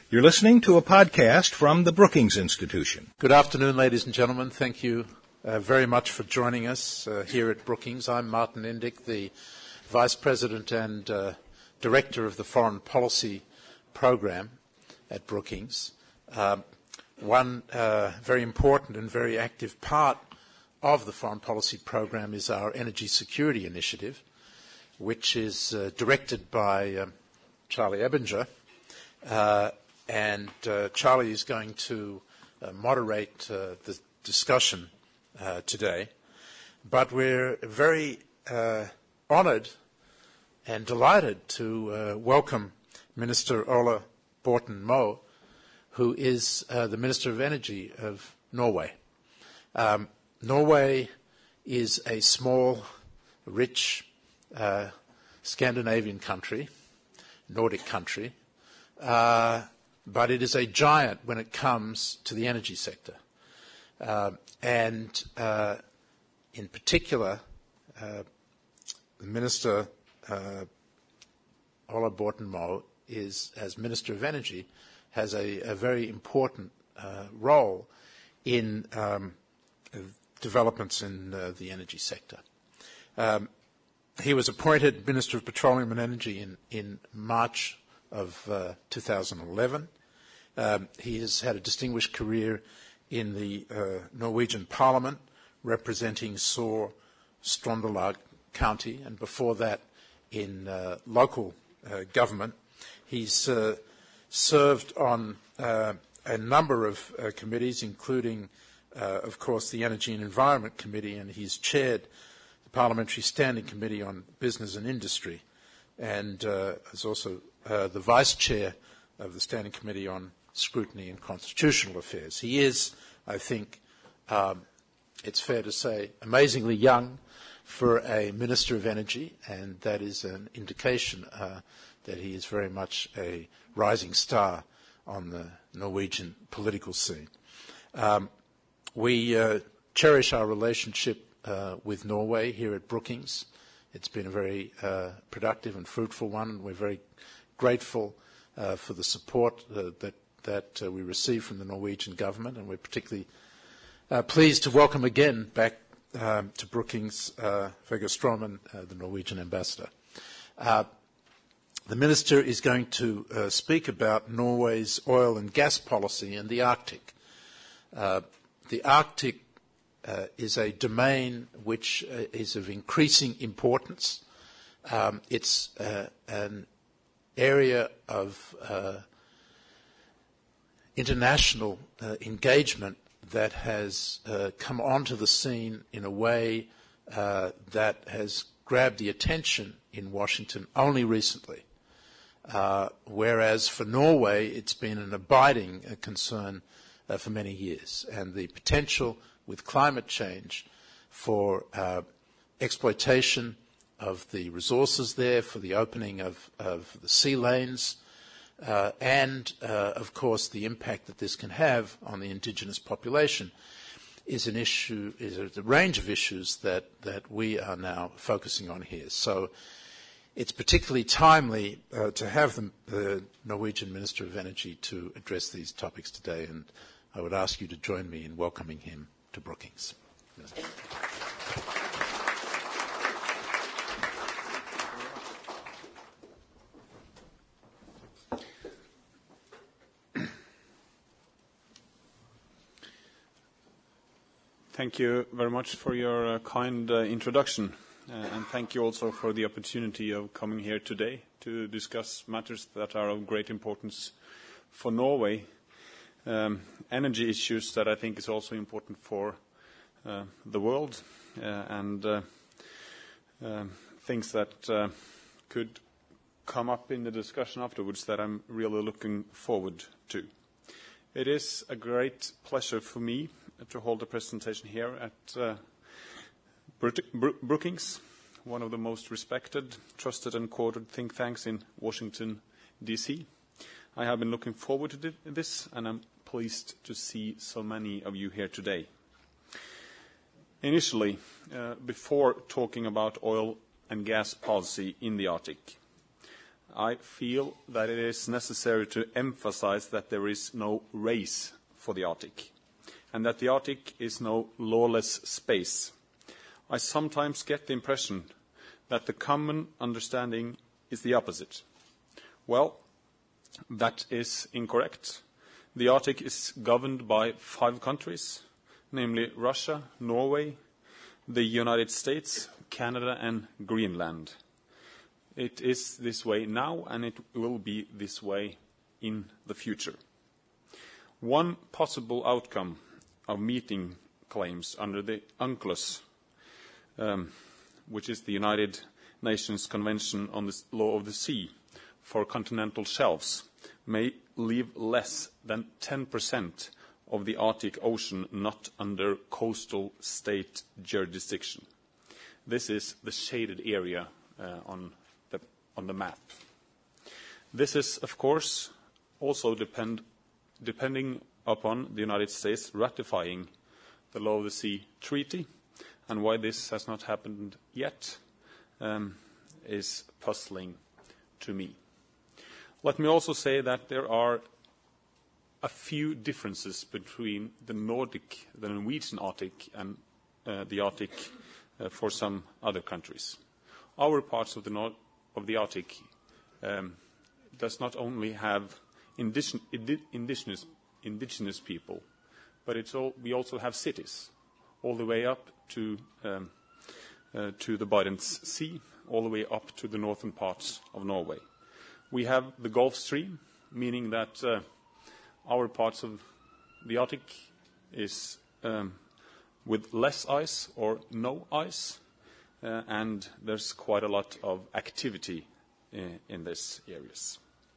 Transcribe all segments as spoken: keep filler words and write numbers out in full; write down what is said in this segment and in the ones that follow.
You're listening to a podcast from the Brookings Institution. Good afternoon, ladies and gentlemen. Thank you uh, very much for joining us uh, here at Brookings. I'm Martin Indyk, the Vice President and uh, Director of the Foreign Policy Program at Brookings. Um, one uh, very important and very active part of the Foreign Policy Program is our Energy Security Initiative, which is uh, directed by um, Charlie Ebinger. Uh, and uh, Charlie is going to uh, moderate uh, the discussion uh, today. But we're very uh, honored and delighted to uh, welcome Minister Ola Borten Moe, who is uh, the Minister of Energy of Norway. Um, Norway is a small, rich uh, Scandinavian country, Nordic country, uh, but it is a giant when it comes to the energy sector. Uh, and uh, in particular, uh, the Minister uh, Ola Borten Moe is, as Minister of Energy, has a, a very important uh, role in um, developments in uh, the energy sector. Um, he was appointed Minister of Petroleum and Energy in, in March of uh, two thousand eleven. Um, he has had a distinguished career in the uh, Norwegian Parliament, representing Sør Trøndelag County, and before that in uh, local uh, government. He's uh, served on uh, a number of uh, committees, including, uh, of course, the Energy and Environment Committee, and he's chaired the Parliamentary Standing Committee on Business and Industry, and uh, is also uh, the Vice Chair of the Standing Committee on Scrutiny and Constitutional Affairs. He is, I think, um, it's fair to say, amazingly young for a Minister of Energy, and that is an indication uh, that he is very much a rising star on the Norwegian political scene. Um, we uh, cherish our relationship uh, with Norway here at Brookings. It's been a very uh, productive and fruitful one, and we're very grateful uh, for the support uh, that that uh, we receive from the Norwegian government, and we're particularly uh, pleased to welcome again back um, to Brookings uh, Vegard Strømmen, uh, the Norwegian ambassador. Uh, the Minister is going to uh, speak about Norway's oil and gas policy in the Arctic. Uh, the Arctic uh, is a domain which uh, is of increasing importance. Um, it's uh, an area of uh, international uh, engagement that has uh, come onto the scene in a way uh, that has grabbed the attention in Washington only recently, uh, whereas for Norway it's been an abiding uh, concern uh, for many years. And the potential with climate change for uh, exploitation of the resources there, for the opening of, of the sea lanes, Uh, and, uh, of course, the impact that this can have on the indigenous population is an issue, is a, a range of issues that, that we are now focusing on here. So it's particularly timely uh, to have the, the Norwegian Minister of Energy to address these topics today, and I would ask you to join me in welcoming him to Brookings. Thank you very much for your uh, kind uh, introduction, uh, and thank you also for the opportunity of coming here today to discuss matters that are of great importance for Norway, um, energy issues that I think is also important for uh, the world, uh, and uh, uh, things that uh, could come up in the discussion afterwards that I'm really looking forward to. It is a great pleasure for me to hold a presentation here at uh, Brookings, one of the most respected, trusted and quoted think tanks in Washington, D C I have been looking forward to this, and I'm pleased to see so many of you here today. Initially, uh, before talking about oil and gas policy in the Arctic, I feel that it is necessary to emphasize that there is no race for the Arctic, and that the Arctic is no lawless space. I sometimes get the impression that the common understanding is the opposite. Well, that is incorrect. The Arctic is governed by five countries, namely Russia, Norway, the United States, Canada, and Greenland. It is this way now, and it will be this way in the future. One possible outcome of meeting claims under the UNCLOS, um, which is the United Nations Convention on the Law of the Sea for continental shelves, may leave less than ten percent of the Arctic Ocean not under coastal state jurisdiction. This is the shaded area uh, on, the, on the map. This is, of course, also depend, depending upon the United States ratifying the Law of the Sea Treaty, and why this has not happened yet um, is puzzling to me. Let me also say that there are a few differences between the Nordic, the Norwegian Arctic, and uh, the Arctic uh, for some other countries. Our parts of the, Nord of the Arctic um, does not only have indigen indigenous, indigenous people, but it's all, we also have cities, all the way up to, um, uh, to the Barents Sea, all the way up to the northern parts of Norway. We have the Gulf Stream, meaning that uh, our parts of the Arctic is um, with less ice or no ice, uh, and there's quite a lot of activity in, in these areas.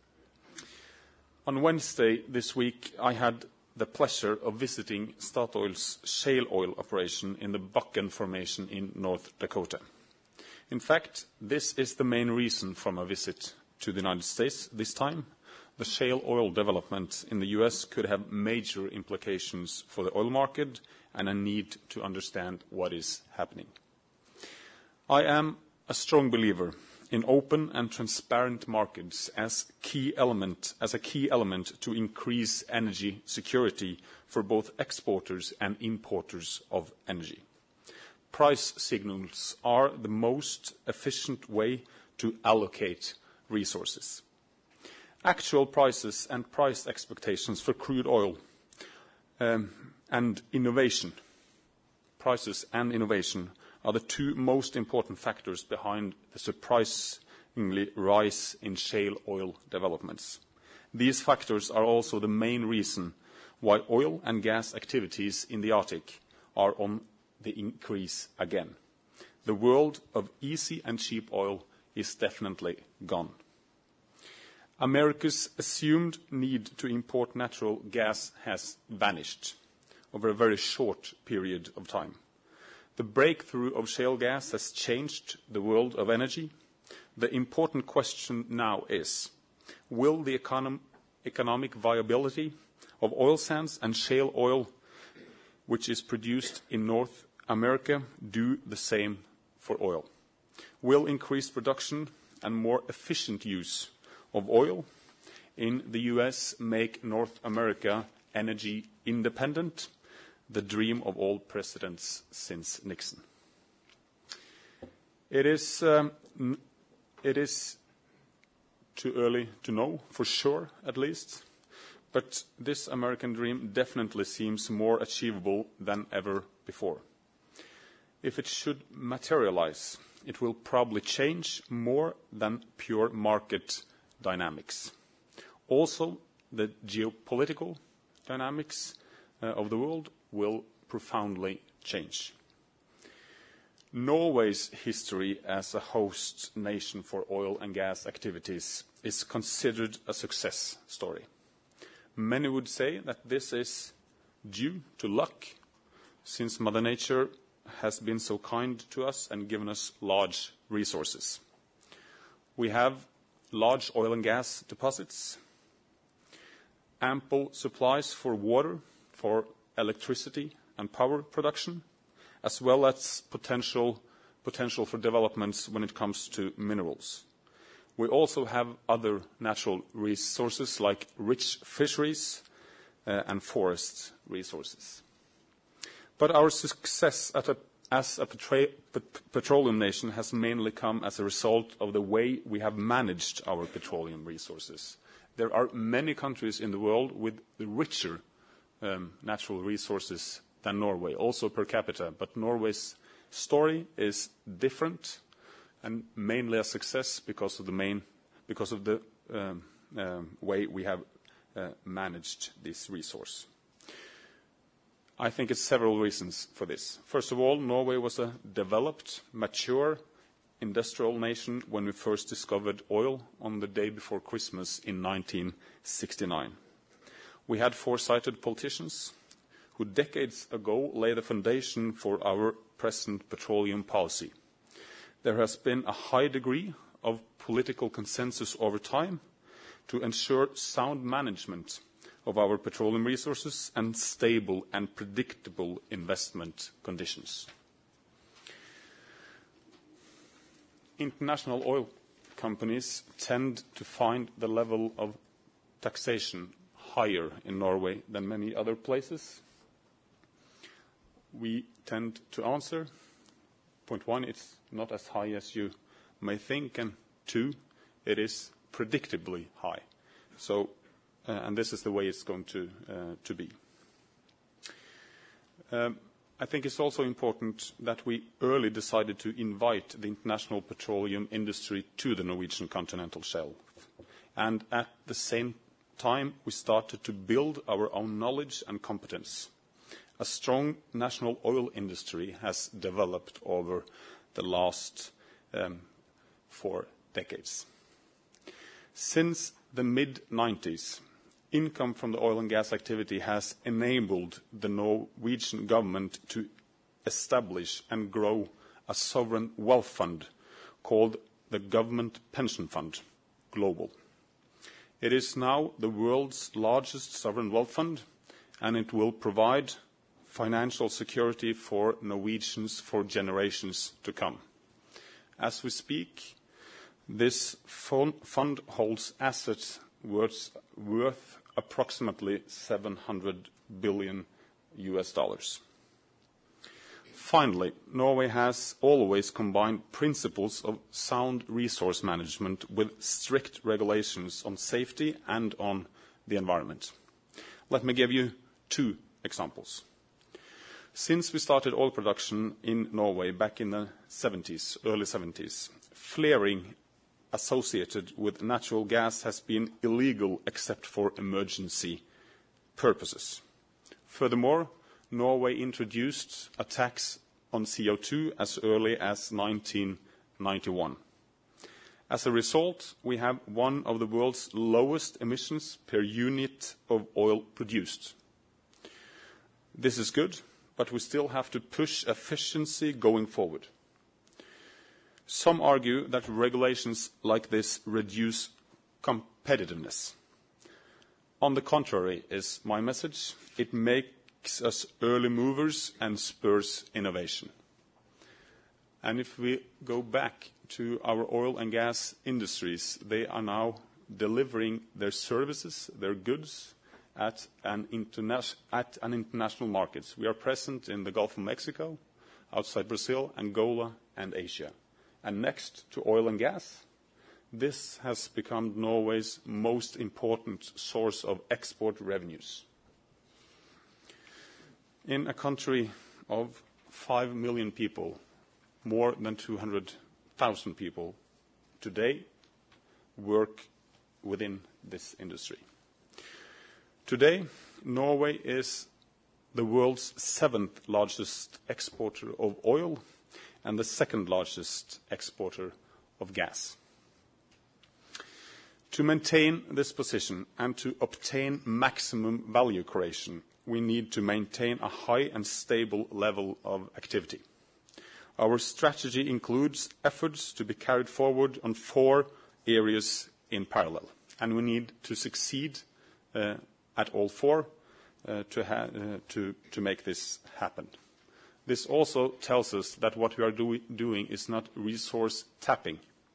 On Wednesday this week, I had the pleasure of visiting Statoil's shale oil operation in the Bakken Formation in North Dakota. In fact, this is the main reason for my visit to the United States this time. The shale oil development in the U S could have major implications for the oil market, and I need to understand what is happening. I am a strong believer in open and transparent markets as key element, as a key element to increase energy security for both exporters and importers of energy. Price signals are the most efficient way to allocate resources. Actual prices and price expectations for crude oil um, and innovation, prices and innovation, are the two most important factors behind the surprisingly rise in shale oil developments. These factors are also the main reason why oil and gas activities in the Arctic are on the increase again. The world of easy and cheap oil is definitely gone. America's assumed need to import natural gas has vanished over a very short period of time. The breakthrough of shale gas has changed the world of energy. The important question now is, will the econom economic viability of oil sands and shale oil, which is produced in North America, do the same for oil? Will increased production and more efficient use of oil in the U S make North America energy independent? The dream of all presidents since Nixon. It is, um, it is too early to know, for sure at least, but this American dream definitely seems more achievable than ever before. If it should materialize, it will probably change more than pure market dynamics. Also, the geopolitical dynamics uh, of the world will profoundly change. Norway's history as a host nation for oil and gas activities is considered a success story. Many would say that this is due to luck, since Mother Nature has been so kind to us and given us large resources. We have large oil and gas deposits, ample supplies for water, for electricity and power production, as well as potential, potential for developments when it comes to minerals. We also have other natural resources like rich fisheries uh, and forest resources. But our success at a, as a petra- pet- petroleum nation has mainly come as a result of the way we have managed our petroleum resources. There are many countries in the world with richer um, natural resources than Norway, also per capita, but Norway's story is different and mainly a success because of the main, because of the um, um, way we have uh, managed this resource. I think it's several reasons for this. First of all, Norway was a developed, mature, industrial nation when we first discovered oil on the day before Christmas in nineteen sixty-nine. We had foresighted politicians who decades ago laid the foundation for our present petroleum policy. There has been a high degree of political consensus over time to ensure sound management of our petroleum resources and stable and predictable investment conditions. International oil companies tend to find the level of taxation higher in Norway than many other places. We tend to answer, point one, it's not as high as you may think, and two, it is predictably high. So, uh, and this is the way it's going to, uh, to be. Um, I think it's also important that we early decided to invite the international petroleum industry to the Norwegian continental shelf. And at the same time, we started to build our own knowledge and competence. A strong national oil industry has developed over the last um, four decades. Since the mid nineties, income from the oil and gas activity has enabled the Norwegian government to establish and grow a sovereign wealth fund called the Government Pension Fund Global. It is now the world's largest sovereign wealth fund, and it will provide financial security for Norwegians for generations to come. As we speak, this fund holds assets worth, worth approximately seven hundred billion U S dollars. Finally, Norway has always combined principles of sound resource management with strict regulations on safety and on the environment. Let me give you two examples. Since we started oil production in Norway back in the seventies, early seventies, flaring associated with natural gas has been illegal except for emergency purposes. Furthermore, Norway introduced a tax on C O two as early as nineteen ninety-one. As a result, we have one of the world's lowest emissions per unit of oil produced. This is good, but we still have to push efficiency going forward. Some argue that regulations like this reduce competitiveness. On the contrary is my message. It makes us early movers and spurs innovation. And if we go back to our oil and gas industries, they are now delivering their services, their goods, at an, interna- at an international market. We are present in the Gulf of Mexico, outside Brazil, Angola, and Asia. And next to oil and gas, this has become Norway's most important source of export revenues. In a country of five million people, more than two hundred thousand people today work within this industry. Today, Norway is the world's seventh largest exporter of oil and the second largest exporter of gas. To maintain this position and to obtain maximum value creation, we need to maintain a high and stable level of activity. Our strategy includes efforts to be carried forward on four areas in parallel, and we need to succeed uh, at all four uh, to, ha- uh, to, to make this happen. This also tells us that what we are do- doing is not resource tapping,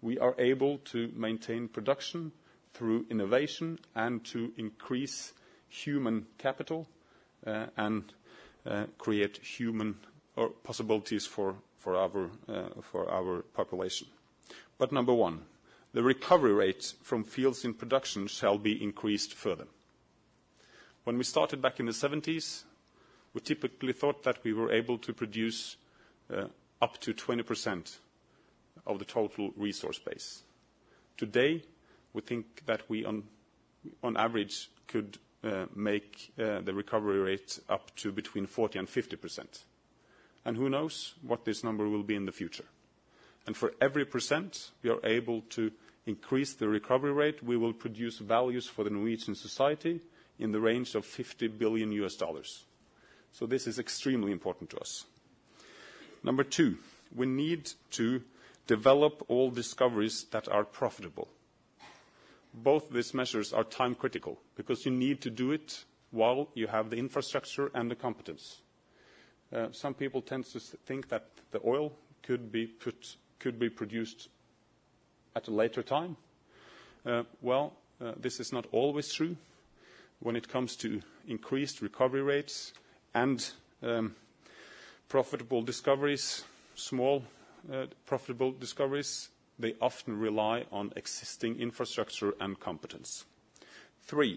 we are able to maintain production through innovation and to increase human capital uh, and uh, create human or possibilities for, for, our, uh, for our population. But number one, the recovery rate from fields in production shall be increased further. When we started back in the seventies, we typically thought that we were able to produce uh, up to twenty percent of the total resource base. Today, we think that we, on, on average, could uh, make uh, the recovery rate up to between forty and fifty percent. And who knows what this number will be in the future. And for every percent we are able to increase the recovery rate, we will produce values for the Norwegian society in the range of fifty billion U S dollars. So this is extremely important to us. Number two, we need to develop all discoveries that are profitable. Both these measures are time critical because you need to do it while you have the infrastructure and the competence. Uh, some people tend to think that the oil could be put, could be produced at a later time. Uh, well, uh, this is not always true. When it comes to increased recovery rates and um, profitable discoveries, small uh, profitable discoveries, they often rely on existing infrastructure and competence. Three,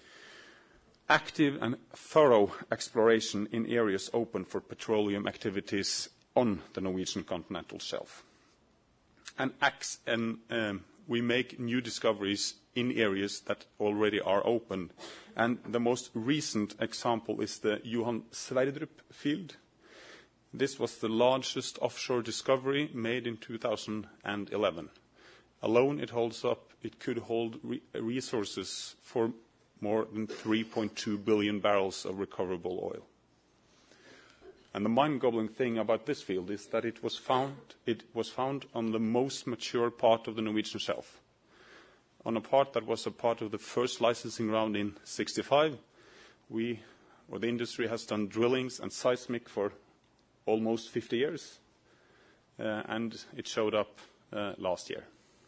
active and thorough exploration in areas open for petroleum activities on the Norwegian continental shelf. And, and um, we make new discoveries in areas that already are open. And the most recent example is the Johan Sverdrup field. This was the largest offshore discovery made in two thousand eleven. Alone, it holds up, it could hold re resources for more than three point two billion barrels of recoverable oil. And the mind-boggling thing about this field is that it was found, it was found on the most mature part of the Norwegian shelf. On a part that was a part of the first licensing round in sixty-five, we, or the industry has done drillings and seismic for almost fifty years, uh, and it showed up uh, last year.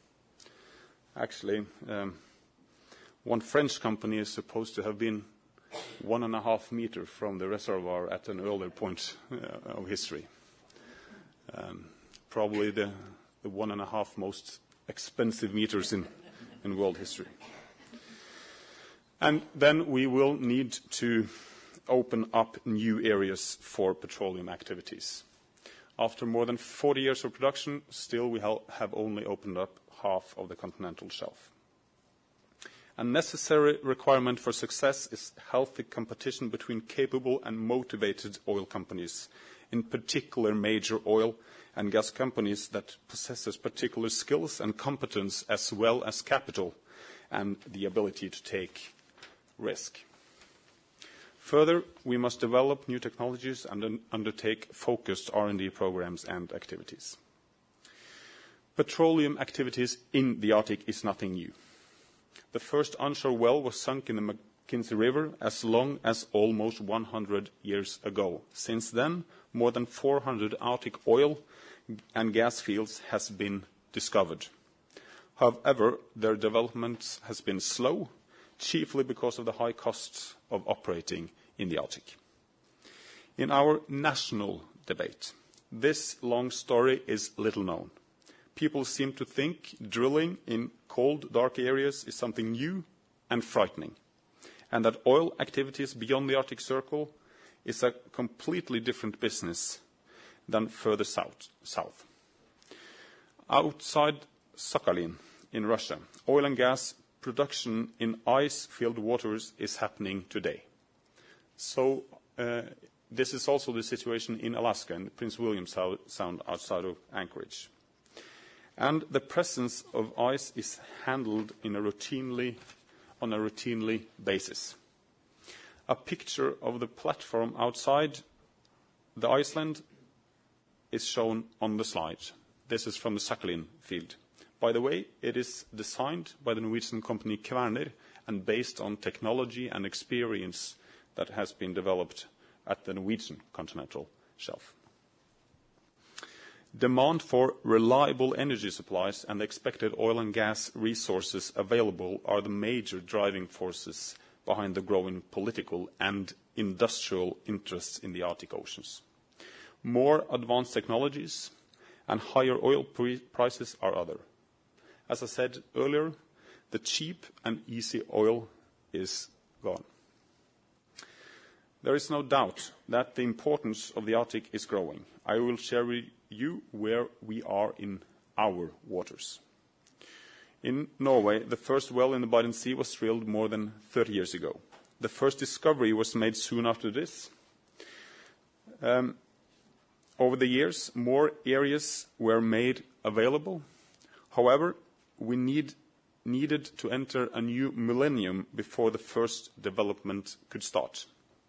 Actually, um, one French company is supposed to have been one and a half meter from the reservoir at an earlier point uh, of history. Um, probably the, the one and a half most expensive meters in, in world history. And then we will need to open up new areas for petroleum activities. After more than forty years of production, still we have only opened up half of the continental shelf. A necessary requirement for success is healthy competition between capable and motivated oil companies, in particular major oil and gas companies that possess particular skills and competence as well as capital and the ability to take risk. Further, we must develop new technologies and undertake focused R and D programs and activities. Petroleum activities in the Arctic is nothing new. The first onshore well was sunk in the Mackenzie River as long as almost one hundred years ago. Since then, more than four hundred Arctic oil and gas fields has been discovered. However, their development has been slow, chiefly because of the high costs of operating in the Arctic. In our national debate, this long story is little known. People seem to think drilling in cold, dark areas is something new and frightening, and that oil activities beyond the Arctic Circle is a completely different business than further south. south. Outside Sakhalin in Russia, oil and gas production in ice-filled waters is happening today. So uh, this is also the situation in Alaska, in Prince William Sound outside of Anchorage. And the presence of ice is handled in a routinely, on a routinely basis. A picture of the platform outside the Iceland is shown on the slide. This is from the Sakhalin field. By the way, it is designed by the Norwegian company Kværner and based on technology and experience that has been developed at the Norwegian continental shelf. Demand for reliable energy supplies and the expected oil and gas resources available are the major driving forces behind the growing political and industrial interests in the Arctic Oceans. More advanced technologies and higher oil prices are other. As I said earlier, the cheap and easy oil is gone. There is no doubt that the importance of the Arctic is growing. I will share with you where we are in our waters. In Norway, the first well in the Barents Sea was drilled more than thirty years ago. The first discovery was made soon after this. Um, over the years, more areas were made available. However, we need, needed to enter a new millennium before the first development could start.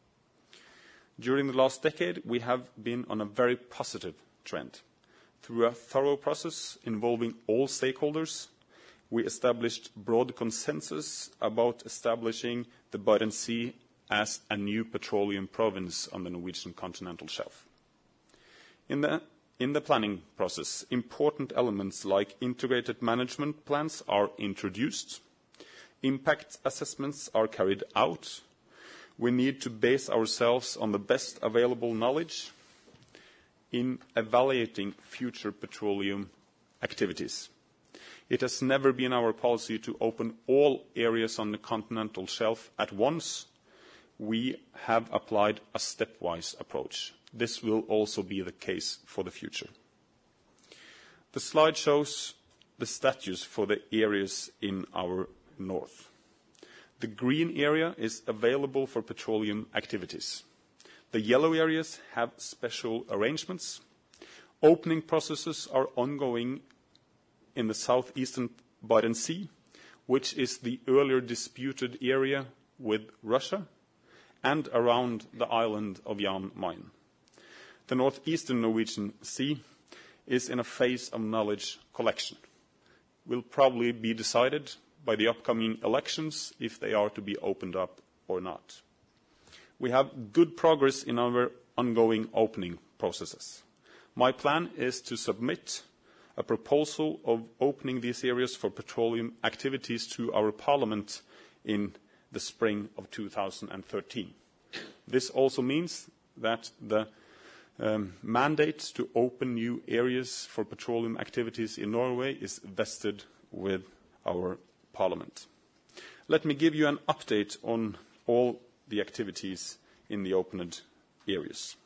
During the last decade, we have been on a very positive trend. Through a thorough process involving all stakeholders, we established broad consensus about establishing the Barents Sea as a new petroleum province on the Norwegian continental shelf. In the, in the planning process, important elements like integrated management plans are introduced, impact assessments are carried out. We need to base ourselves on the best available knowledge in evaluating future petroleum activities. It has never been our policy to open all areas on the continental shelf at once. We have applied a stepwise approach. This will also be the case for the future. The slide shows the status for the areas in our north. The green area is available for petroleum activities. The yellow areas have special arrangements. Opening processes are ongoing in the southeastern Barents Sea, which is the earlier disputed area with Russia, and around the island of Jan Mayen. The northeastern Norwegian Sea is in a phase of knowledge collection. Will probably be decided by the upcoming elections if they are to be opened up or not. We have good progress in our ongoing opening processes. My plan is to submit a proposal of opening these areas for petroleum activities to our Parliament in the spring of two thousand thirteen. This also means that the um, mandate to open new areas for petroleum activities in Norway is vested with our Parliament. Let me give you an update on all the activities in the opened areas.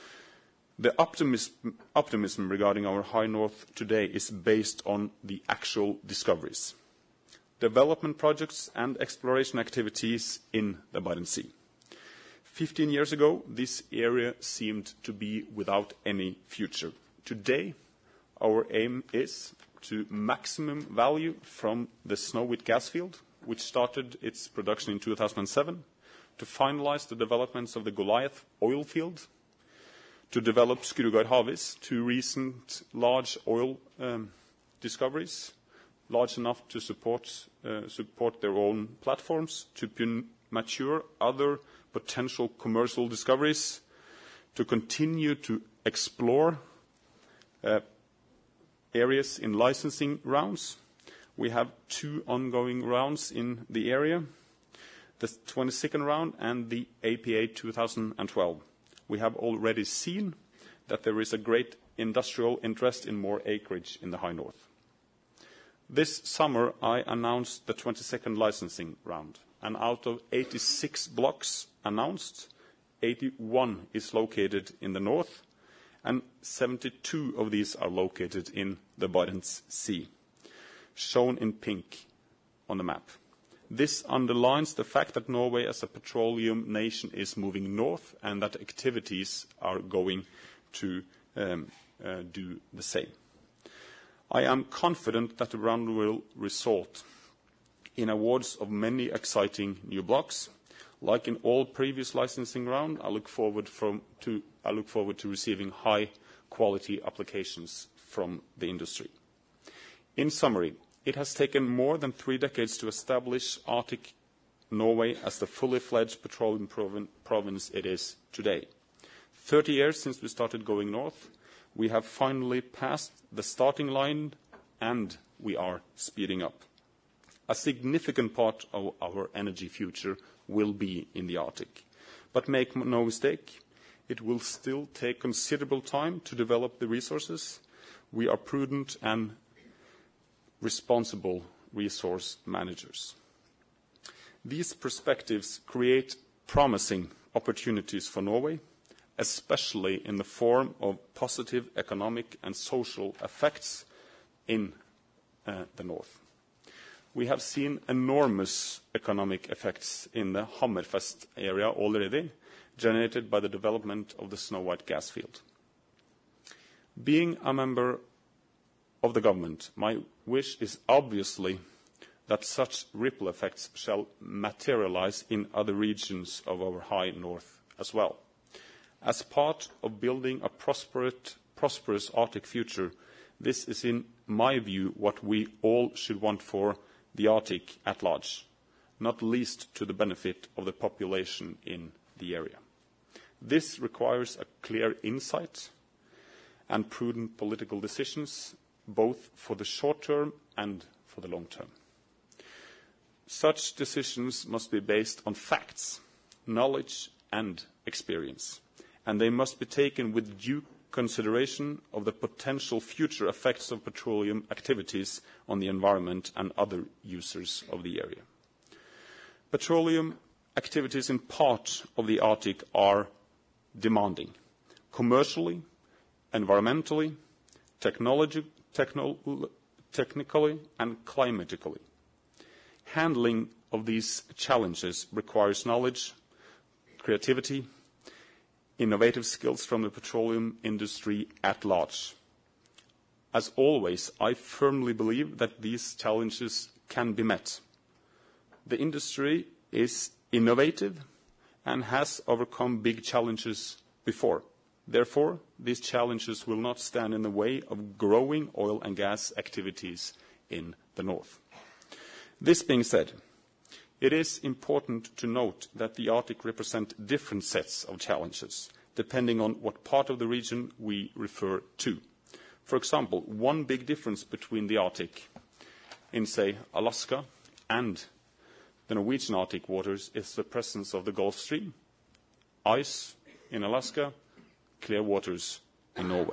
The optimism, optimism regarding our High North today is based on the actual discoveries, development projects and exploration activities in the Barents Sea. Fifteen years ago, this area seemed to be without any future. Today, our aim is to maximum value from the Snøhvit gas field, which started its production in two thousand seven, to finalize the developments of the Goliath oil field, to develop Skrugard Havis, two recent large oil um, discoveries, large enough to support, uh, support their own platforms, to mature other potential commercial discoveries, to continue to explore uh, areas in licensing rounds. We have two ongoing rounds in the area, the twenty-second round and the A P A two thousand twelve. We have already seen that there is a great industrial interest in more acreage in the High North. This summer, I announced the twenty-second licensing round, and out of eighty-six blocks announced, eighty-one is located in the north, and seventy-two of these are located in the Barents Sea, shown in pink on the map. This underlines the fact that Norway as a petroleum nation is moving north and that activities are going to um, uh, do the same. I am confident that the round will result in awards of many exciting new blocks. Like in all previous licensing rounds, I look forward from to I look forward to receiving high quality applications from the industry. In summary, it has taken more than three decades to establish Arctic Norway as the fully fledged petroleum province it is today. Thirty years since we started going north, We have finally passed the starting line, and we are speeding up. A significant part of our energy future will be in the Arctic. But make no mistake, it will still take considerable time to develop the resources. We are prudent and responsible resource managers. These perspectives create promising opportunities for Norway, especially in the form of positive economic and social effects in uh, the north. We have seen enormous economic effects in the Hammerfest area already, generated by the development of the Snøhvit gas field. Being a member of the government, my wish is obviously that such ripple effects shall materialize in other regions of our high north as well. As part of building a prosperous Arctic future, this is, in my view, what we all should want for the Arctic at large, not least to the benefit of the population in the area. This requires a clear insight and prudent political decisions, both for the short term and for the long term. Such decisions must be based on facts, knowledge and experience, and they must be taken with due consideration of the potential future effects of petroleum activities on the environment and other users of the area. Petroleum activities in part of the Arctic are demanding, commercially, environmentally, technology, techno, technically and climatically. Handling of these challenges requires knowledge, creativity, innovative skills from the petroleum industry at large. As always, I firmly believe that these challenges can be met. The industry is innovative and has overcome big challenges before. Therefore, these challenges will not stand in the way of growing oil and gas activities in the north. This being said, it is important to note that the Arctic represents different sets of challenges, depending on what part of the region we refer to. For example, one big difference between the Arctic in, say, Alaska and the Norwegian Arctic waters is the presence of the Gulf Stream, ice in Alaska, clear waters in Norway.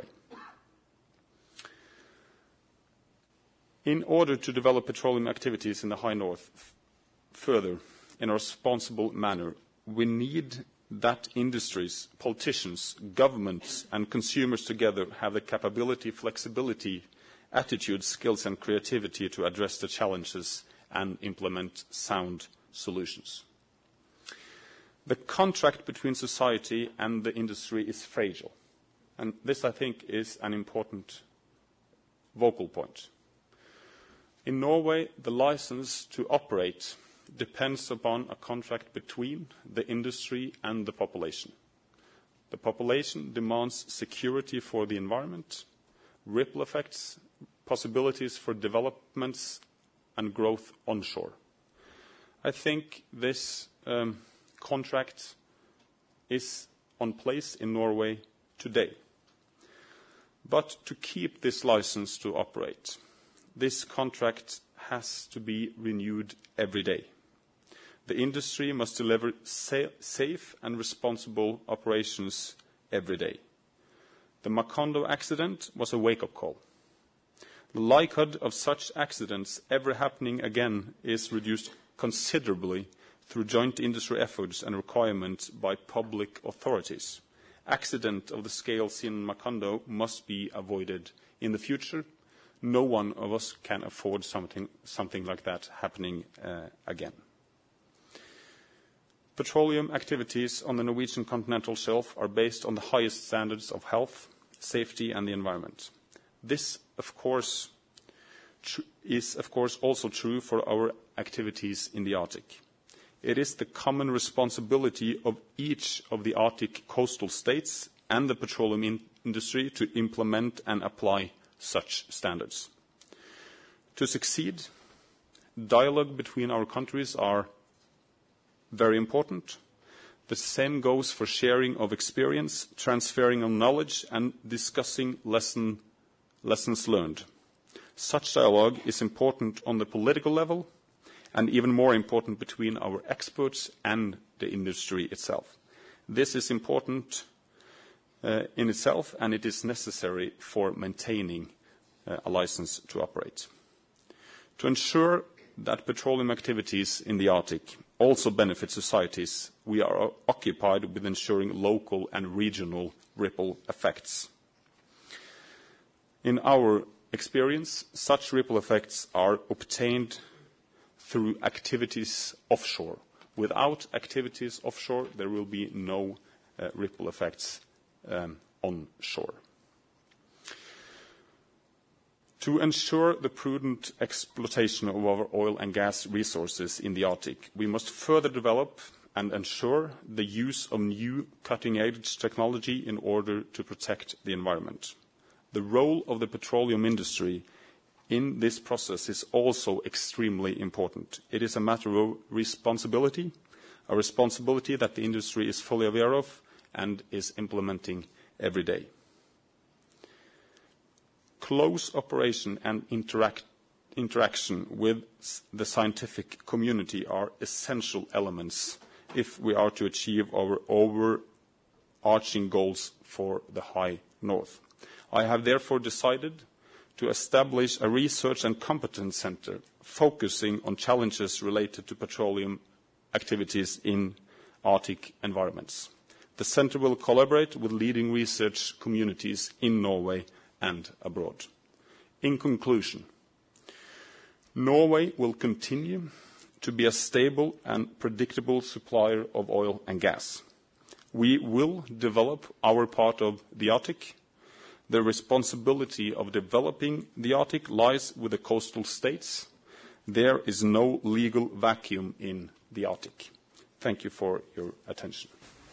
In order to develop petroleum activities in the high north f- further in a responsible manner, we need that industries, politicians, governments and consumers together have the capability, flexibility, attitude, skills and creativity to address the challenges and implement sound solutions. The contract between society and the industry is fragile, and this, I think, is an important vocal point. In Norway, the license to operate depends upon a contract between the industry and the population. The population demands security for the environment, ripple effects, possibilities for developments and growth onshore. I think this um, contract is on place in Norway today. But to keep this license to operate, this contract has to be renewed every day. The industry must deliver sa- safe and responsible operations every day. The Macondo accident was a wake-up call. The likelihood of such accidents ever happening again is reduced considerably through joint industry efforts and requirements by public authorities. Accident of the scale seen in Macondo must be avoided in the future. No one of us can afford something, something like that happening uh, again. Petroleum activities on the Norwegian continental shelf are based on the highest standards of health, safety and the environment. This, of course, tr- is of course also true for our activities in the Arctic. It is the common responsibility of each of the Arctic coastal states and the petroleum in- industry to implement and apply such standards. To succeed, dialogue between our countries are very important. The same goes for sharing of experience, transferring of knowledge, and discussing lesson, lessons learned. Such dialogue is important on the political level and even more important between our experts and the industry itself. This is important uh, in itself, and it is necessary for maintaining uh, a license to operate. To ensure that petroleum activities in the Arctic also benefit societies, we are occupied with ensuring local and regional ripple effects. In our experience, such ripple effects are obtained through activities offshore. Without activities offshore, there will be no uh, ripple effects um, onshore. To ensure the prudent exploitation of our oil and gas resources in the Arctic, we must further develop and ensure the use of new cutting-edge technology in order to protect the environment. The role of the petroleum industry in this process is also extremely important. It is a matter of responsibility, a responsibility that the industry is fully aware of and is implementing every day. Close operation and interact, interaction with the scientific community are essential elements if we are to achieve our overarching goals for the High North. I have therefore decided to establish a research and competence center focusing on challenges related to petroleum activities in Arctic environments. The center will collaborate with leading research communities in Norway and abroad. In conclusion, Norway will continue to be a stable and predictable supplier of oil and gas. We will develop our part of the Arctic. The responsibility of developing the Arctic lies with the coastal states. There is no legal vacuum in the Arctic. Thank you for your attention.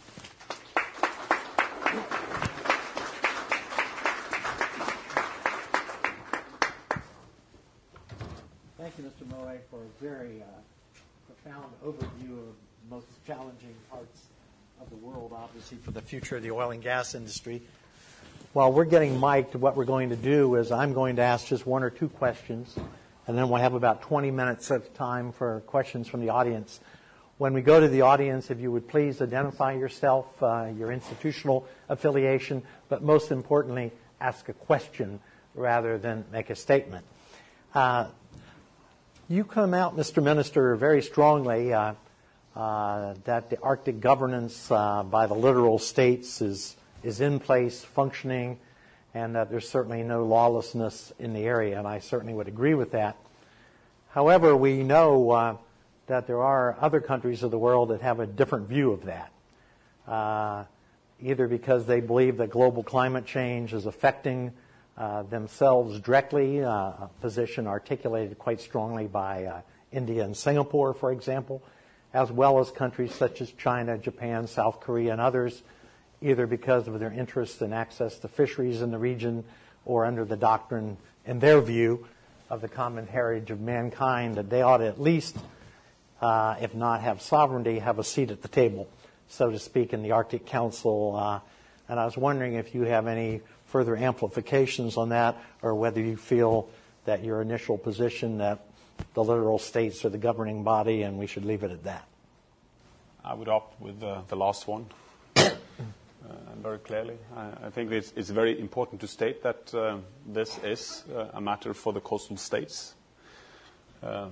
Thank you, Mister Moe, for a very uh, profound overview of the most challenging parts of the world, obviously, for the future of the oil and gas industry. While we're getting mic'd, what we're going to do is I'm going to ask just one or two questions, and then we'll have about twenty minutes of time for questions from the audience. When we go to the audience, if you would please identify yourself, uh, your institutional affiliation, but most importantly, ask a question rather than make a statement. Uh, You come out, Mister Minister, very strongly uh, uh, that the Arctic governance uh, by the littoral states is is in place, functioning, and that there's certainly no lawlessness in the area, and I certainly would agree with that. However, we know uh, that there are other countries of the world that have a different view of that, uh, either because they believe that global climate change is affecting Uh, themselves directly, uh, a position articulated quite strongly by uh, India and Singapore, for example, as well as countries such as China, Japan, South Korea, and others, either because of their interest in access to fisheries in the region or under the doctrine, in their view, of the common heritage of mankind, that they ought to at least, uh, if not have sovereignty, have a seat at the table, so to speak, in the Arctic Council. Uh, and I was wondering if you have any further amplifications on that, or whether you feel that your initial position that the littoral states are the governing body and we should leave it at that. I would opt with uh, the last one. uh, very clearly. I, I think it's, it's very important to state that uh, this is uh, a matter for the coastal states. Uh,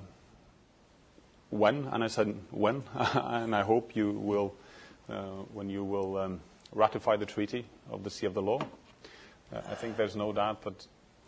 when, and I said when, and I hope you will, uh, when you will um, ratify the Treaty of the Sea of the Law, Uh, I think there's no doubt that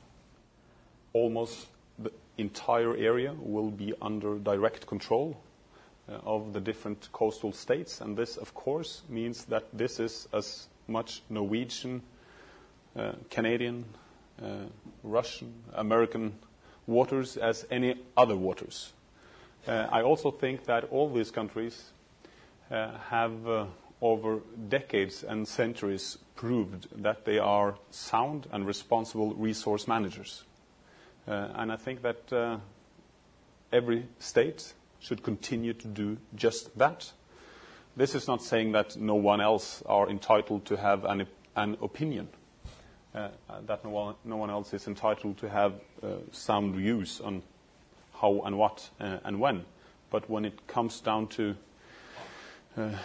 almost the entire area will be under direct control uh, of the different coastal states. And this, of course, means that this is as much Norwegian, uh, Canadian, uh, Russian, American waters as any other waters. Uh, I also think that all these countries uh, have uh, over decades and centuries proved that they are sound and responsible resource managers. Uh, and I think that uh, every state should continue to do just that. this is not saying that no one else are entitled to have an, an opinion, uh, that no one, no one else is entitled to have uh, sound views on how and what uh, and when. But when it comes down to uh, uh,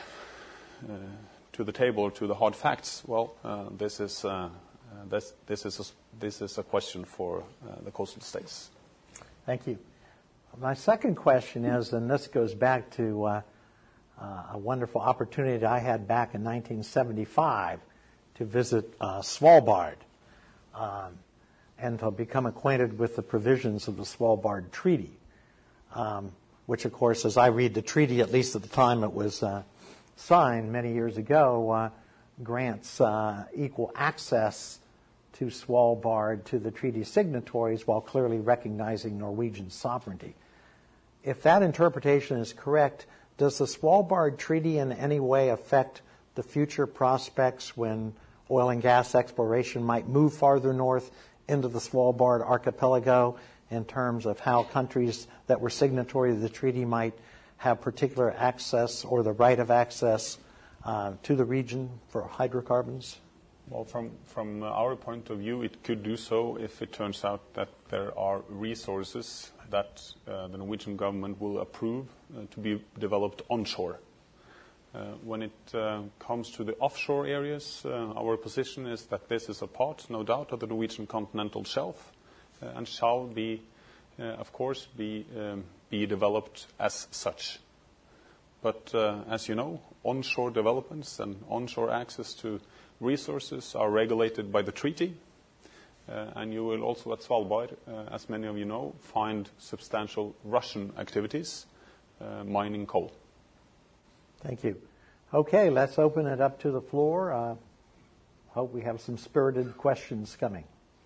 to the table or to the hard facts, well, uh, this is uh, uh, this, this is a, this is a question for uh, the coastal states. Thank you. My second question is, and this goes back to uh, uh, a wonderful opportunity I had back in nineteen seventy-five to visit uh, Svalbard um, and to become acquainted with the provisions of the Svalbard Treaty, um, which, of course, as I read the treaty, at least at the time it was uh, signed many years ago, uh, grants uh, equal access to Svalbard to the treaty signatories while clearly recognizing Norwegian sovereignty. If that interpretation is correct, does the Svalbard Treaty in any way affect the future prospects when oil and gas exploration might move farther north into the Svalbard archipelago in terms of how countries that were signatory to the treaty might have particular access or the right of access uh, to the region for hydrocarbons? Well, from, from our point of view, it could do so if it turns out that there are resources that uh, the Norwegian government will approve uh, to be developed onshore. Uh, when it uh, comes to the offshore areas, uh, our position is that this is a part, no doubt, of the Norwegian continental shelf uh, and shall be, uh, of course, be, um, be developed as such. But uh, as you know, onshore developments and onshore access to resources are regulated by the treaty, uh, and you will also at Svalbard, uh, as many of you know, find substantial Russian activities uh, mining coal. Thank you. Okay, let's open it up to the floor. Uh, hope we have some spirited questions coming.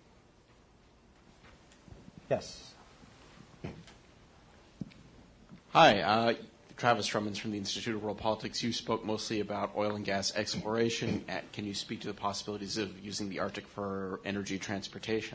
Yes. Hi, uh, Travis Strummins from the Institute of World Politics. You spoke mostly about oil and gas exploration. Can you speak to the possibilities of using the Arctic for energy transportation?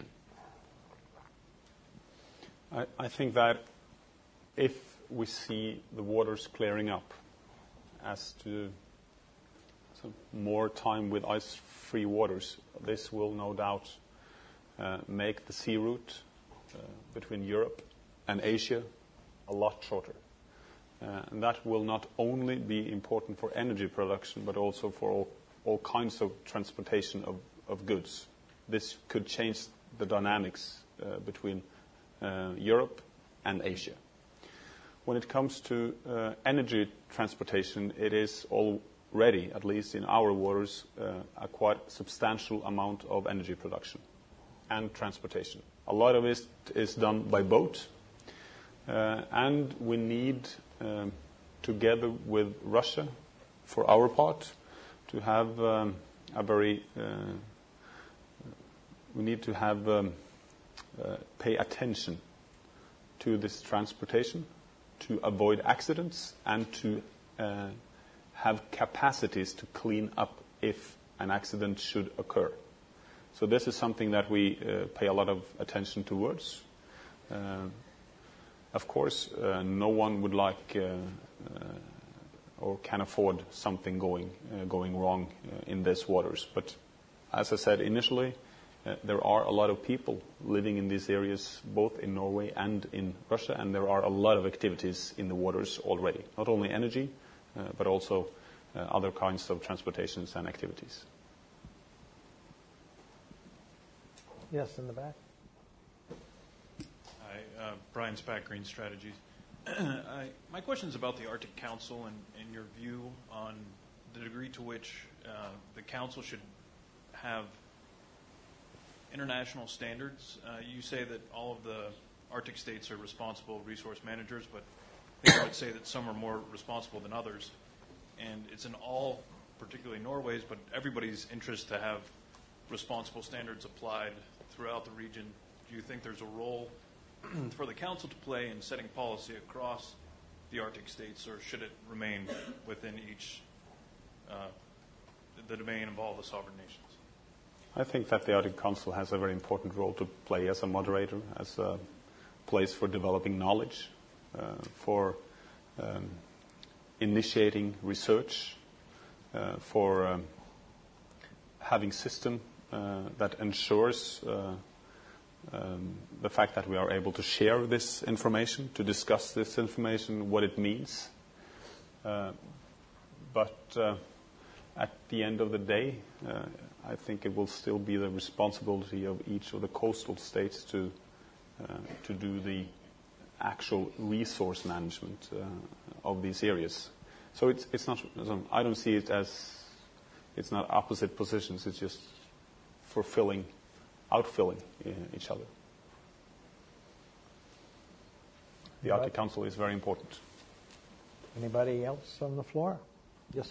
I, I think that if we see the waters clearing up as to some more time with ice-free waters, this will no doubt uh, make the sea route uh, between Europe and Asia a lot shorter. Uh, and that will not only be important for energy production, but also for all, all kinds of transportation of, of goods. This could change the dynamics uh, between uh, Europe and Asia. When it comes to uh, energy transportation, it is already, at least in our waters, uh, a quite substantial amount of energy production and transportation. A lot of it is done by boat, uh, and we need Um, together with Russia, for our part, to have um, a very, uh, we need to have, um, uh, pay attention to this transportation, to avoid accidents, and to uh, have capacities to clean up if an accident should occur. So this is something that we uh, pay a lot of attention towards. Uh, Of course, uh, no one would like uh, uh, or can afford something going uh, going wrong uh, in these waters. But as I said initially, uh, there are a lot of people living in these areas, both in Norway and in Russia, and there are a lot of activities in the waters already. Not only energy, uh, but also uh, other kinds of transportations and activities. Yes, in the back. Uh, Brian Spack, Green Strategies. I, my question is about the Arctic Council and, and your view on the degree to which uh, the Council should have international standards. Uh, you say that all of the Arctic states are responsible resource managers, but I think I would say that some are more responsible than others. And it's in all, particularly Norway's, but everybody's interest to have responsible standards applied throughout the region. Do you think there's a role for the Council to play in setting policy across the Arctic states, or should it remain within each, uh, the domain of all the sovereign nations? I think that the Arctic Council has a very important role to play as a moderator, as a place for developing knowledge, uh, for um, initiating research, uh, for um, having system uh, that ensures uh, um, the fact that we are able to share this information, to discuss this information, what it means. Uh, but uh, at the end of the day, uh, I think it will still be the responsibility of each of the coastal states to uh, to do the actual resource management uh, of these areas. So it's it's not. I don't see it as it's not opposite positions. It's just fulfilling, outfilling uh, each other. The Arctic Council is very important. Anybody else on the floor? Yes, sir.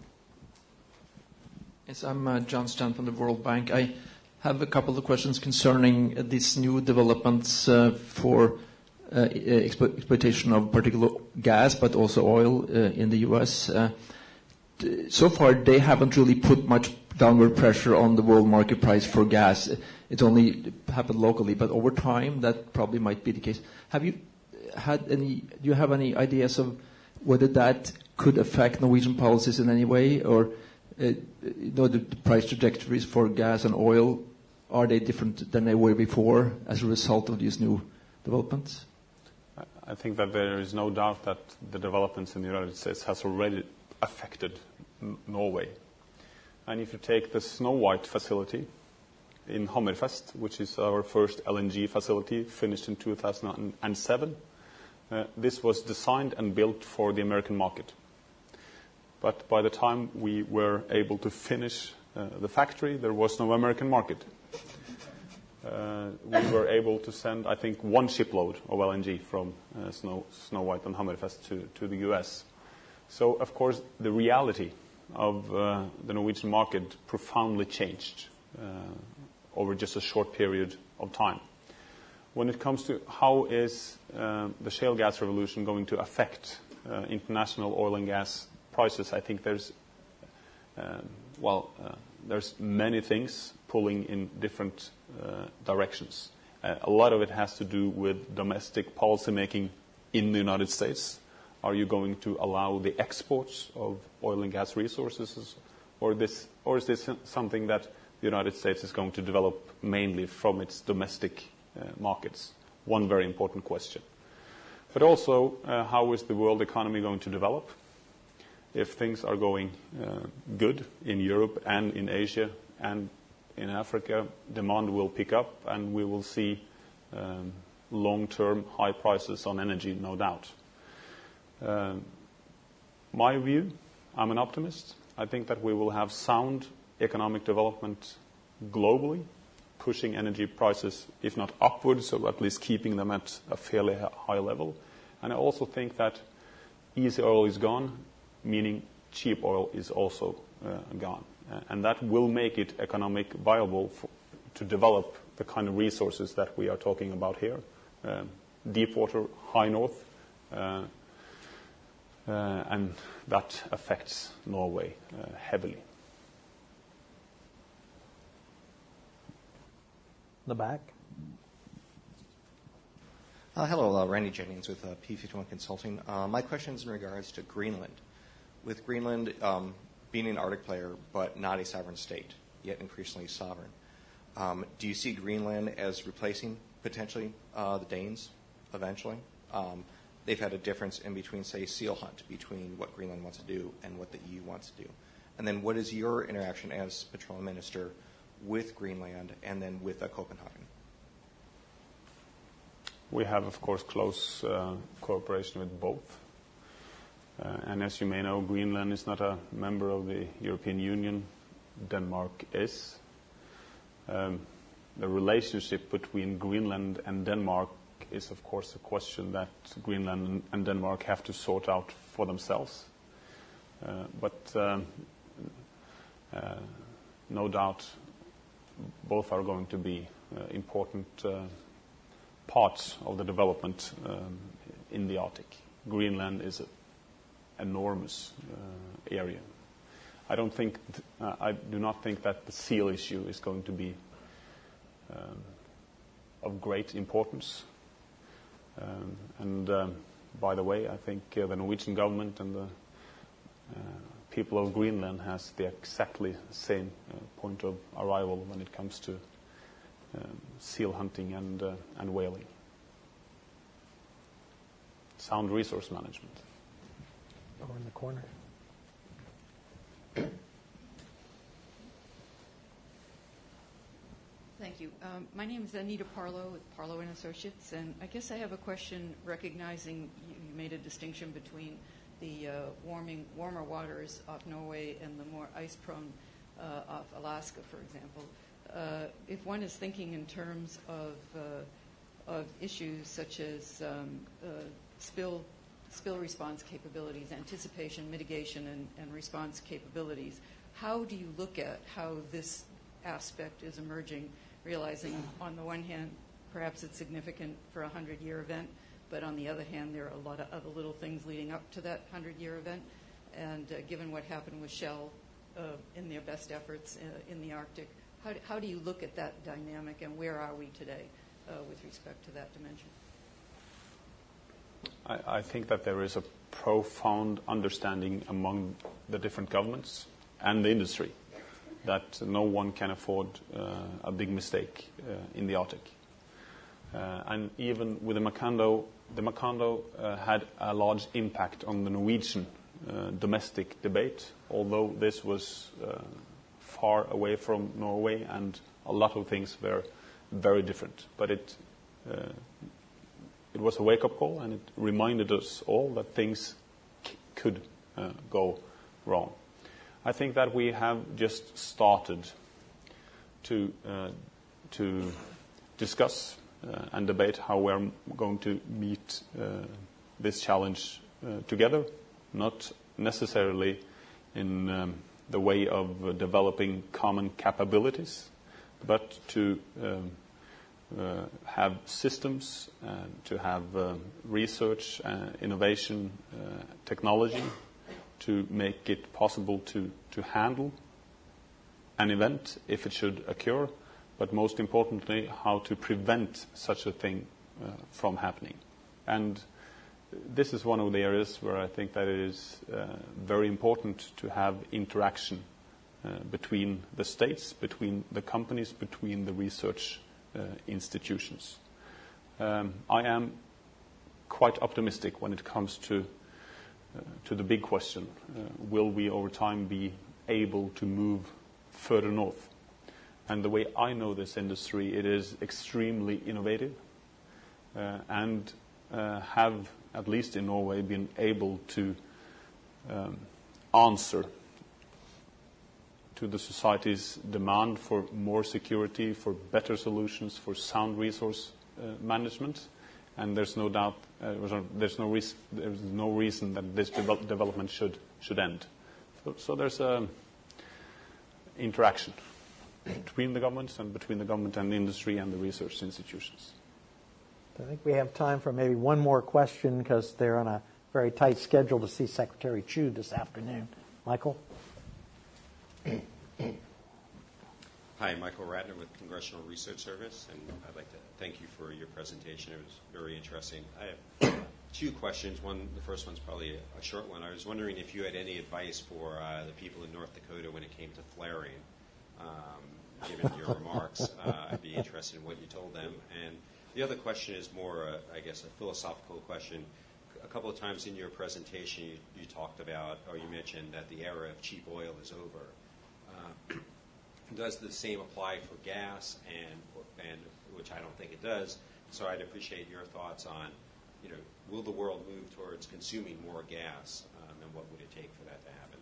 Yes, I'm uh, John Stan from the World Bank. I have a couple of questions concerning uh, these new developments uh, for uh, expo- exploitation of particular gas, but also oil uh, in the U S. Uh, t- so far, they haven't really put much downward pressure on the world market price for gas. It's only happened locally, but over time, that probably might be the case. Have you had any? Do you have any ideas of whether that could affect Norwegian policies in any way, or Uh, you know, the, the price trajectories for gas and oil, are they different than they were before as a result of these new developments? I think that there is no doubt that the developments in the United States has already affected N- Norway. And if you take the Snow White facility in Hammerfest, which is our first L N G facility, finished in two thousand seven, uh, this was designed and built for the American market. But by the time we were able to finish uh, the factory, there was no American market. Uh, we were able to send, I think, one shipload of L N G from uh, Snow, Snow White and Hammerfest to, to the U S. So, of course, the reality of uh, the Norwegian market profoundly changed uh, over just a short period of time. When it comes to how is uh, the shale gas revolution going to affect uh, international oil and gas prices, I think there's, uh, well, uh, there's many things pulling in different uh, directions. Uh, a lot of it has to do with domestic policymaking in the United States. Are you going to allow the exports of oil and gas resources, or this, or is this something that the United States is going to develop mainly from its domestic uh, markets? One very important question. But also, uh, how is the world economy going to develop? If things are going uh, good in Europe and in Asia and in Africa, demand will pick up and we will see um, long-term high prices on energy, no doubt. Um, my view, I'm an optimist. I think that we will have sound economic development globally, pushing energy prices, if not upwards, so at least keeping them at a fairly high level. And I also think that easy oil is gone, meaning cheap oil is also uh, gone. Uh, and that will make it economic viable for, to develop the kind of resources that we are talking about here. Um, deep water, high north, uh, uh, and that affects Norway uh, heavily. The back. Uh, hello, uh, Randy Jennings with uh, P fifty-one Consulting. Uh, my question is in regards to Greenland. With Greenland um, being an Arctic player but not a sovereign state, yet increasingly sovereign, um, do you see Greenland as replacing potentially uh, the Danes eventually? Um, they've had a difference in between, say, seal hunt, between what Greenland wants to do and what the E U wants to do. And then what is your interaction as petroleum minister with Greenland and then with uh, Copenhagen? We have, of course, close uh, cooperation with both. Uh, and as you may know, Greenland is not a member of the European Union. Denmark is. Um, the relationship between Greenland and Denmark is, of course, a question that Greenland and Denmark have to sort out for themselves. Uh, but um, uh, no doubt, both are going to be uh, important uh, parts of the development um, in the Arctic. Greenland is an enormous uh, area. I don't think, th- uh, I do not think that the seal issue is going to be um, of great importance. Um, and um, by the way, I think uh, the Norwegian government and the uh, people of Greenland has the exactly same uh, point of arrival when it comes to um, seal hunting and uh, and whaling. Sound resource management. Over in the corner. Thank you. Um, my name is Anita Parlow with Parlow and Associates, and I guess I have a question recognizing you, you made a distinction between the uh, warming, warmer waters off Norway and the more ice-prone uh, off Alaska, for example. Uh, if one is thinking in terms of uh, of issues such as um, uh, spill spill response capabilities, anticipation, mitigation, and, and response capabilities, how do you look at how this aspect is emerging, realizing on the one hand, perhaps it's significant for a hundred-year event, but on the other hand, there are a lot of other little things leading up to that hundred-year event. And uh, given what happened with Shell uh, in their best efforts uh, in the Arctic, how do, how do you look at that dynamic, and where are we today uh, with respect to that dimension? I, I think that there is a profound understanding among the different governments and the industry that no one can afford uh, a big mistake uh, in the Arctic. Uh, and even with the Macondo, the Macondo uh, had a large impact on the Norwegian uh, domestic debate, although this was uh, far away from Norway and a lot of things were very different. But it, uh, it was a wake-up call, and it reminded us all that things c- could uh, go wrong. I think that we have just started to uh, to discuss uh, and debate how we're going to meet uh, this challenge uh, together, not necessarily in um, the way of uh, developing common capabilities, but to um, uh, have systems, uh, to have uh, research, uh, innovation, uh, technology, to make it possible to, to handle an event if it should occur, but most importantly, how to prevent such a thing uh, from happening. And this is one of the areas where I think that it is uh, very important to have interaction uh, between the states, between the companies, between the research uh, institutions. Um, I am quite optimistic when it comes to Uh, to the big question, uh, will we over time be able to move further north? And the way I know this industry, it is extremely innovative uh, and uh, have, at least in Norway, been able to um, answer to the society's demand for more security, for better solutions, for sound resource uh, management. And there's no doubt, uh, there's no reason, there's no reason that this de- development should should end. So, so there's a interaction between the governments and between the government and the industry and the research institutions. I think we have time for maybe one more question because they're on a very tight schedule to see Secretary Chu this afternoon. Michael? Hi, Michael Ratner with Congressional Research Service, and I'd like to thank you for your presentation. It was very interesting. I have two questions. One, the first one's probably a, a short one. I was wondering if you had any advice for uh, the people in North Dakota when it came to flaring. Um, given your remarks, uh, I'd be interested in what you told them. And the other question is more, uh, I guess, a philosophical question. A couple of times in your presentation, you, you talked about, or you mentioned that the era of cheap oil is over. Uh, Does the same apply for gas, and and which I don't think it does? So I'd appreciate your thoughts on, you know, will the world move towards consuming more gas, um, and what would it take for that to happen?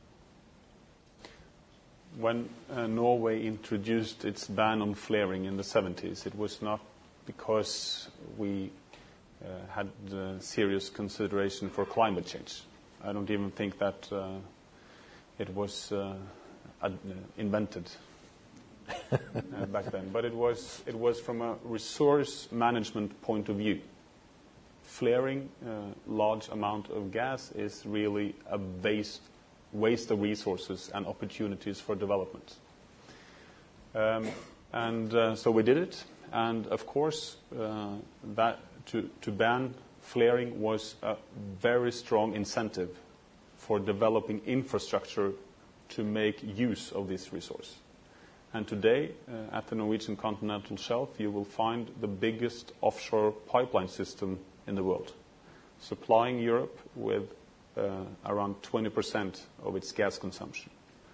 When uh, Norway introduced its ban on flaring in the seventies, it was not because we uh, had uh, serious consideration for climate change. I don't even think that uh, it was uh, ad- invented. uh, back then, but it was it was from a resource management point of view. Flaring uh, large amount of gas is really a waste waste of resources and opportunities for development. Um, and uh, so we did it, and of course uh, that to to ban flaring was a very strong incentive for developing infrastructure to make use of this resource. And today, uh, at the Norwegian continental shelf, you will find the biggest offshore pipeline system in the world, supplying Europe with uh, around twenty percent of its gas consumption.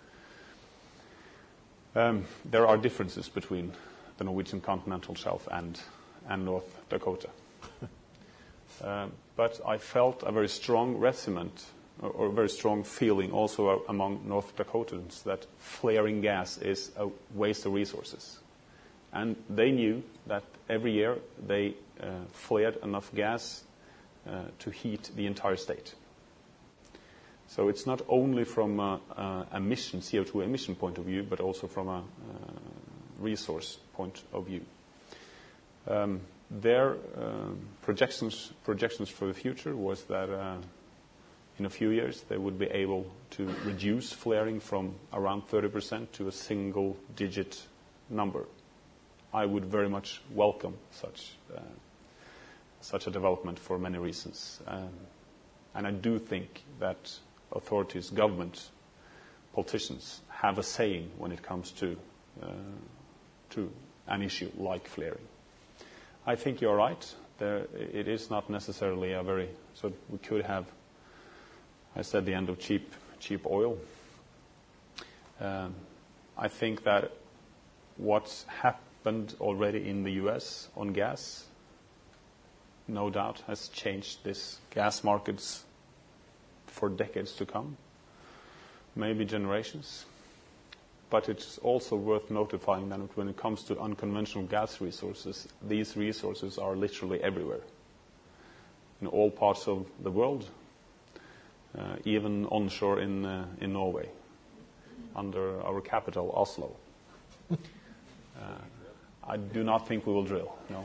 Um, there are differences between the Norwegian continental shelf and, and North Dakota. um, but I felt a very strong resentment or, or a very strong feeling also among North Dakotans that flaring gas is a waste of resources. And they knew that every year they uh, flared enough gas uh, to heat the entire state. So it's not only from a, a emission, C O two emission point of view, but also from a uh, resource point of view. Um, their uh, projections projections for the future was that uh, in a few years they would be able to reduce flaring from around thirty percent to a single-digit number. I would very much welcome such uh, such a development for many reasons, um, and I do think that authorities, government, politicians have a saying when it comes to uh, to an issue like flaring. I think you're right. There, it is not necessarily a very so we could have, I said, the end of cheap cheap oil. Um, I think that what's happened already in the U S on gas, no doubt, has changed this gas markets for decades to come, maybe generations. But it's also worth notifying that when it comes to unconventional gas resources, these resources are literally everywhere, in all parts of the world, uh, even onshore in uh, in Norway, under our capital, Oslo. Uh, I do not think we will drill, no.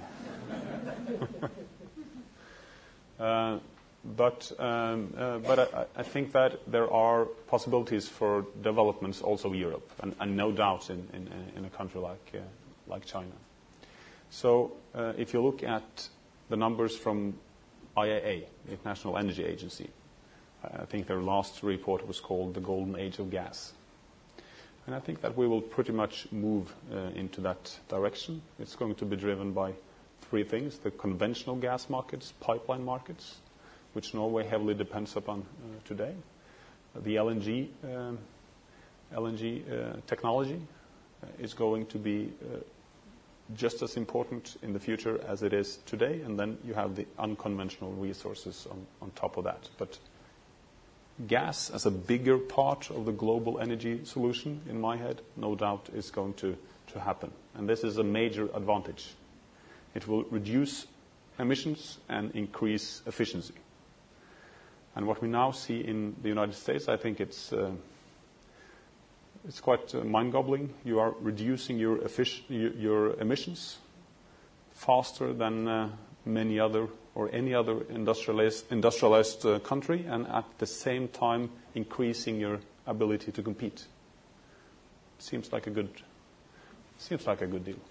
uh, But um, uh, but I, I think that there are possibilities for developments also in Europe, and, and no doubt in, in, in a country like uh, like China. So uh, if you look at the numbers from I A E A, the International Energy Agency, I think their last report was called The Golden Age of Gas. And I think that we will pretty much move uh, into that direction. It's going to be driven by three things: the conventional gas markets, pipeline markets, which Norway heavily depends upon uh, today. The L N G, um, L N G uh, technology uh, is going to be uh, just as important in the future as it is today, and then you have the unconventional resources on, on top of that. But gas as a bigger part of the global energy solution, in my head, no doubt is going to, to happen. And this is a major advantage. It will reduce emissions and increase efficiency. And what we now see in the United States, I think it's uh, it's quite uh, mind-boggling. You are reducing your, effic- your emissions faster than uh, many other or any other industrialized, industrialized uh, country, and at the same time increasing your ability to compete. Seems like a good seems like a good deal.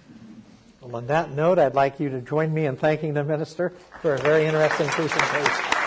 Well, on that note, I'd like you to join me in thanking the Minister for a very interesting presentation.